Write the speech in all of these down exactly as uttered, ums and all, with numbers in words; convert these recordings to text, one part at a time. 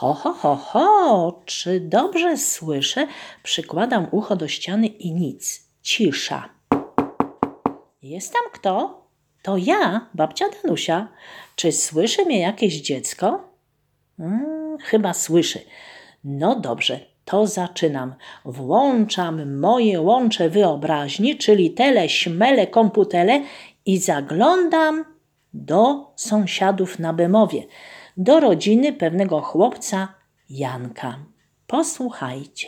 Ho, ho, ho, ho, czy dobrze słyszę? Przykładam ucho do ściany i nic. Cisza. Jest tam kto? To ja, babcia Danusia. Czy słyszy mnie jakieś dziecko? Hmm, chyba słyszy. No dobrze, to zaczynam. Włączam moje łącze wyobraźni, czyli tele, śmele, komputele i zaglądam do sąsiadów na Bemowie, do rodziny pewnego chłopca Janka. Posłuchajcie.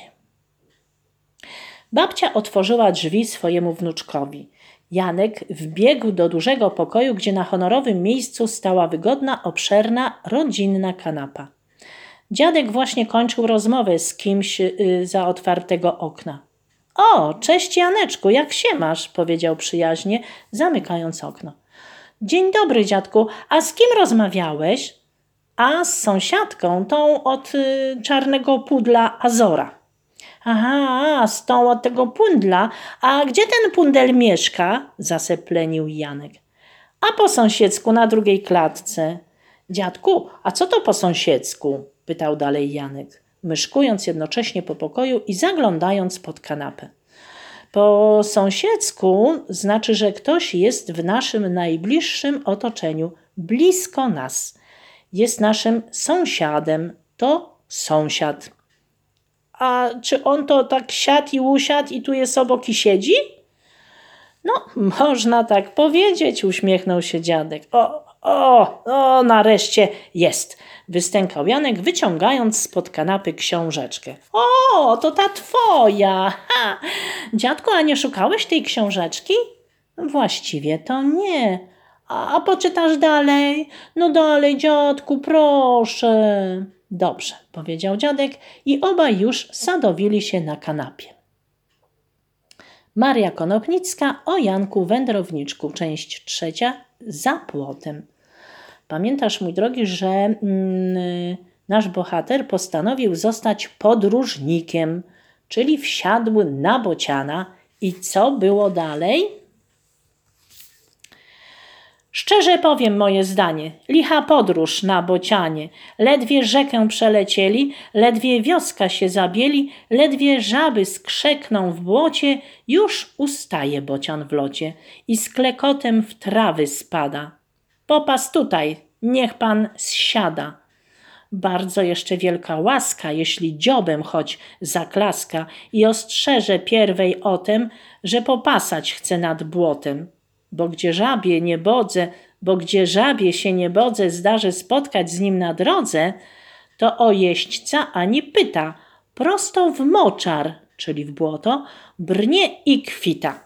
Babcia otworzyła drzwi swojemu wnuczkowi. Janek wbiegł do dużego pokoju, gdzie na honorowym miejscu stała wygodna, obszerna, rodzinna kanapa. Dziadek właśnie kończył rozmowę z kimś yy, za otwartego okna. O, cześć Janeczku, jak się masz? Powiedział przyjaźnie, zamykając okno. Dzień dobry, dziadku, a z kim rozmawiałeś? A z sąsiadką, tą od y, czarnego pudla Azora. Aha, z tą od tego pundla. A gdzie ten pundel mieszka? Zaseplenił Janek. A po sąsiedzku na drugiej klatce. Dziadku, a co to po sąsiedzku? Pytał dalej Janek, myszkując jednocześnie po pokoju i zaglądając pod kanapę. Po sąsiedzku znaczy, że ktoś jest w naszym najbliższym otoczeniu, blisko nas. Jest naszym sąsiadem, to sąsiad. A czy on to tak siadł i usiadł i tu jest obok i siedzi? No, można tak powiedzieć, uśmiechnął się dziadek. O, o, o, nareszcie jest, wystękał Janek, wyciągając spod kanapy książeczkę. O, to ta twoja. Ha. Dziadku, a nie szukałeś tej książeczki? Właściwie to nie. A, a poczytasz dalej? No dalej, dziadku, proszę. Dobrze, powiedział dziadek i obaj już sadowili się na kanapie. Maria Konopnicka o Janku Wędrowniczku, część trzecia, za płotem. Pamiętasz, mój drogi, że mm, nasz bohater postanowił zostać podróżnikiem, czyli wsiadł na bociana. I co było dalej? Szczerze powiem moje zdanie, licha podróż na bocianie. Ledwie rzekę przelecieli, ledwie wioska się zabieli, ledwie żaby skrzekną w błocie, już ustaje bocian w locie i z klekotem w trawy spada. Popas tutaj, niech pan zsiada. Bardzo jeszcze wielka łaska, jeśli dziobem choć zaklaska i ostrzeże pierwej o tem, że popasać chce nad błotem. Bo gdzie żabie nie bodze, bo gdzie żabie się nie bodze zdarzy spotkać z nim na drodze, to o jeźdźca ani pyta, prosto w moczar, czyli w błoto, brnie i kwita.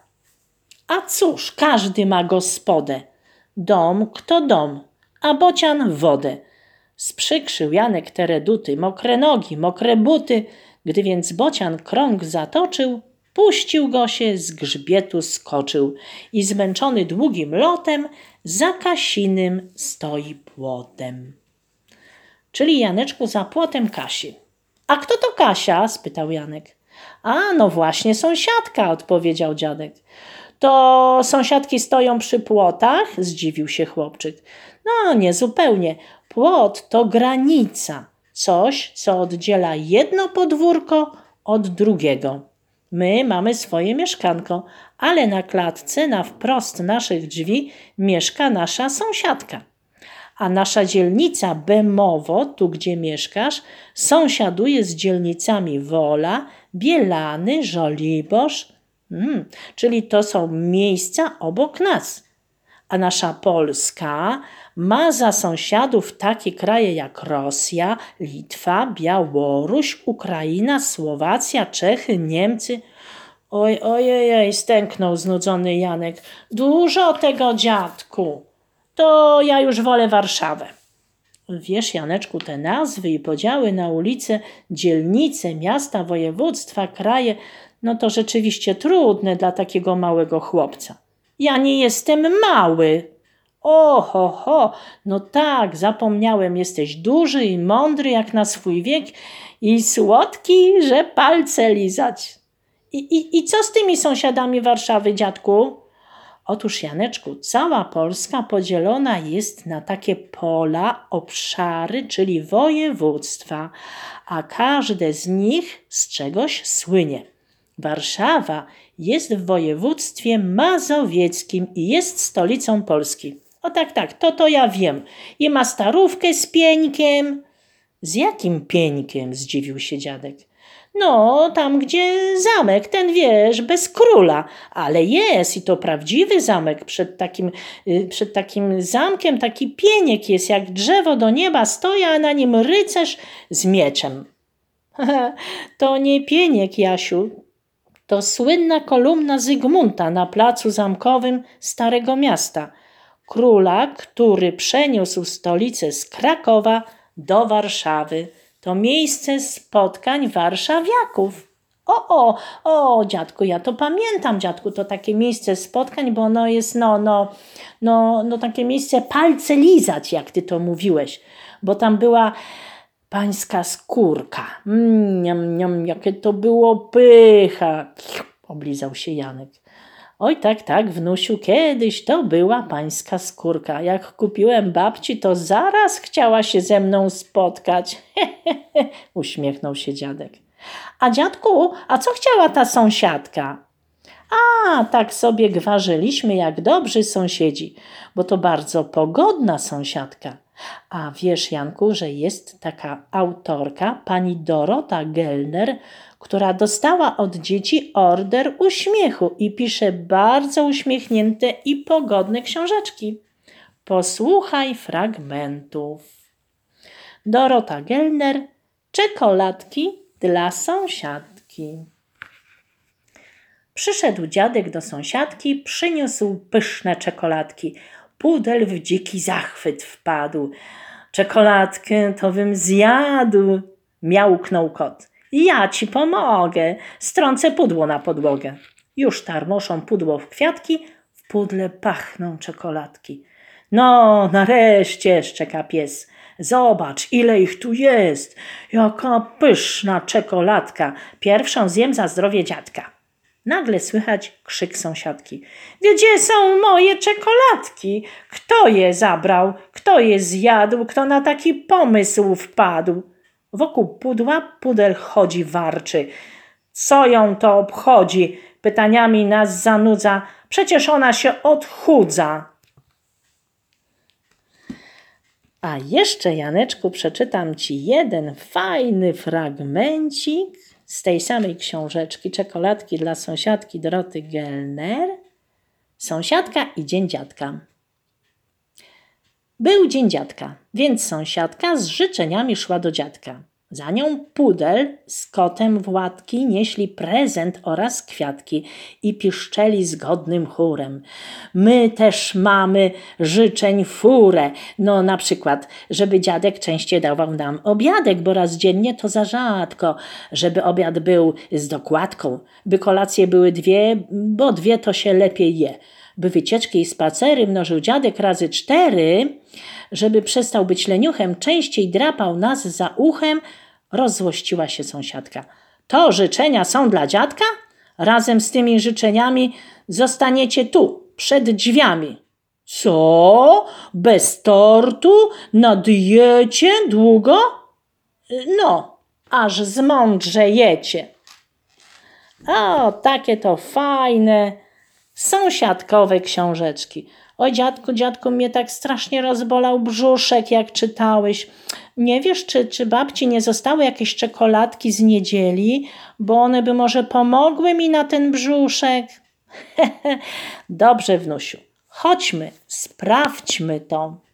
A cóż, każdy ma gospodę, dom kto dom, a bocian wodę. Sprzykrzył Janek te reduty, mokre nogi, mokre buty, gdy więc bocian krąg zatoczył, puścił go się, z grzbietu skoczył i zmęczony długim lotem za Kasinym stoi płotem. Czyli Janeczku za płotem Kasi. A kto to Kasia? Spytał Janek. A no właśnie sąsiadka, odpowiedział dziadek. To sąsiadki stoją przy płotach? Zdziwił się chłopczyk. No nie zupełnie. Płot to granica. Coś, co oddziela jedno podwórko od drugiego. My mamy swoje mieszkanko, ale na klatce, na wprost naszych drzwi mieszka nasza sąsiadka. A nasza dzielnica Bemowo, tu gdzie mieszkasz, sąsiaduje z dzielnicami Wola, Bielany, Żoliborz, hmm, czyli to są miejsca obok nas. A nasza Polska ma za sąsiadów takie kraje jak Rosja, Litwa, Białoruś, Ukraina, Słowacja, Czechy, Niemcy. Oj, ojej, stęknął znudzony Janek. Dużo tego, dziadku. To ja już wolę Warszawę. Wiesz, Janeczku, te nazwy i podziały na ulice, dzielnice, miasta, województwa, kraje, no to rzeczywiście trudne dla takiego małego chłopca. Ja nie jestem mały. O, ho, ho, no tak, zapomniałem, jesteś duży i mądry jak na swój wiek i słodki, że palce lizać. I, i, i co z tymi sąsiadami Warszawy, dziadku? Otóż, Janeczku, cała Polska podzielona jest na takie pola, obszary, czyli województwa, a każde z nich z czegoś słynie. Warszawa jest w województwie mazowieckim i jest stolicą Polski. O tak, tak, to to ja wiem. I ma starówkę z pieńkiem. Z jakim pieńkiem? Zdziwił się dziadek. No, tam gdzie zamek, ten wiesz, bez króla, ale jest i to prawdziwy zamek. Przed takim, przed takim zamkiem taki pieniek jest, jak drzewo do nieba stoi, a na nim rycerz z mieczem. To nie pieniek, Jasiu, to słynna kolumna Zygmunta na placu zamkowym Starego Miasta, króla, który przeniósł stolicę z Krakowa do Warszawy. To miejsce spotkań warszawiaków. O, o, o, dziadku, ja to pamiętam, dziadku, to takie miejsce spotkań, bo ono jest, no, no, no, no takie miejsce palce lizać, jak ty to mówiłeś, bo tam była pańska skórka. Mm, niam, niam, jakie to było pycha. Oblizał się Janek. Oj, tak, tak, wnusiu, kiedyś to była pańska skórka. Jak kupiłem babci, to zaraz chciała się ze mną spotkać. Uśmiechnął się dziadek. A dziadku, a co chciała ta sąsiadka? A, tak sobie gwarzyliśmy jak dobrzy sąsiedzi, bo to bardzo pogodna sąsiadka. A wiesz, Janku, że jest taka autorka, pani Dorota Gellner, która dostała od dzieci order uśmiechu i pisze bardzo uśmiechnięte i pogodne książeczki. Posłuchaj fragmentów. Dorota Gellner, czekoladki dla sąsiadki. Przyszedł dziadek do sąsiadki, przyniósł pyszne czekoladki. Pudel w dziki zachwyt wpadł. Czekoladkę to bym zjadł, miałknął kot. Ja ci pomogę, strącę pudło na podłogę. Już tarmoszą pudło w kwiatki, w pudle pachną czekoladki. No, nareszcie, szczeka pies. Zobacz, ile ich tu jest. Jaka pyszna czekoladka. Pierwszą zjem za zdrowie dziadka. Nagle słychać krzyk sąsiadki. Gdzie są moje czekoladki? Kto je zabrał? Kto je zjadł? Kto na taki pomysł wpadł? Wokół pudła pudel chodzi, warczy. Co ją to obchodzi? Pytaniami nas zanudza. Przecież ona się odchudza. A jeszcze, Janeczku, przeczytam ci jeden fajny fragmencik z tej samej książeczki Czekoladki dla sąsiadki Doroty Gellner. Sąsiadka i dzień dziadka. Był dzień dziadka, więc sąsiadka z życzeniami szła do dziadka. Za nią pudel z kotem w łatki nieśli prezent oraz kwiatki i piszczeli zgodnym chórem. My też mamy życzeń furę. No na przykład, żeby dziadek częściej dawał nam obiadek, bo raz dziennie to za rzadko. Żeby obiad był z dokładką, by kolacje były dwie, bo dwie to się lepiej je. By wycieczki i spacery mnożył dziadek razy cztery, żeby przestał być leniuchem, częściej drapał nas za uchem, rozzłościła się sąsiadka. To życzenia są dla dziadka? Razem z tymi życzeniami zostaniecie tu, przed drzwiami. Co? Bez tortu? Na diecie? Długo? No, aż zmądrzejecie. O, takie to fajne sąsiadkowe książeczki. Oj, dziadku, dziadku, mnie tak strasznie rozbolał brzuszek, jak czytałeś. Nie wiesz, czy, czy babci nie zostały jakieś czekoladki z niedzieli, bo one by może pomogły mi na ten brzuszek? Dobrze, wnusiu, chodźmy, sprawdźmy to.